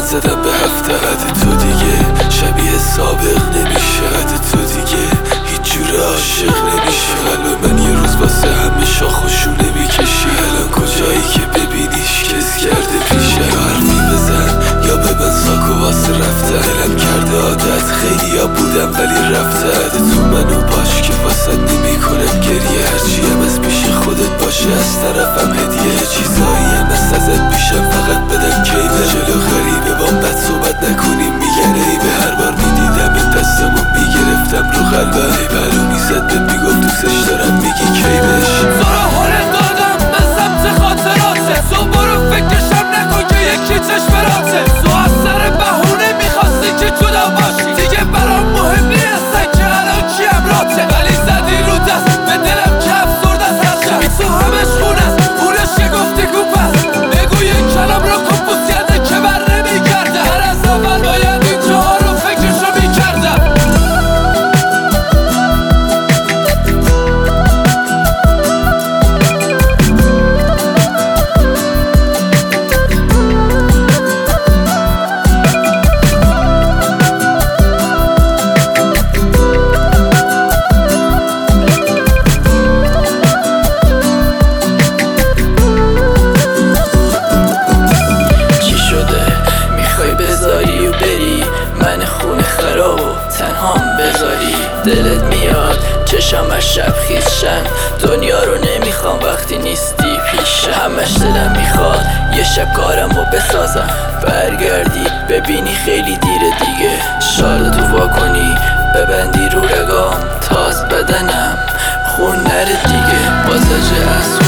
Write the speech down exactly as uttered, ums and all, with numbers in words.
زدم به هفته عد تو دیگه شبیه سابق نمیشه عد تو دیگه هیچ جور عاشق نمیشه قلب من یه روز واسه همه شاخ و شونه میکشی الان کجایی که ببینیش کس کرده پیشه یا حرفی بزن یا به من ساکو واسه رفته دلم کرده عادت خیلی یا بودم ولی رفته عد تو منو باش که واسه نمی کنم گریه هرچی هم از پیش خودت باشه از طرفم هدیه چیزایی هم از ازت پیشم فقط بدم کیمه جلو غریبه با بد صحبت نکنیم میگن ای به هر بار میدیدم این دستمو میگرفتم رو قلبم ای برو میزد به میگفت دوستش دارم میگی کیمش زورا حال دادم به سمت خاطراته تو برو فکرشم نکن که یکی چشمراته تو از سر بهونه میخواستی که جدا باشی دیگه برام مهم نیستن که الان کی امراته ولی زدی رو دست به دلم که افسرده سرشم بی تو همش خونه است اونش که گفتی گوپس بگو یک کلام رو کپوس کرده که بر نمیگرده هر از اول باید اینجاها رو فکرشو میکردم دلت میاد چشم از شب خیزشن دنیا رو نمیخوام وقتی نیستی پیشم همش دلم میخواد یه شب کارمو بسازم برگردی ببینی خیلی دیره دیگه شالتو وا کنی ببندی رو رگام تاز بدنم خون نره دیگه بازج از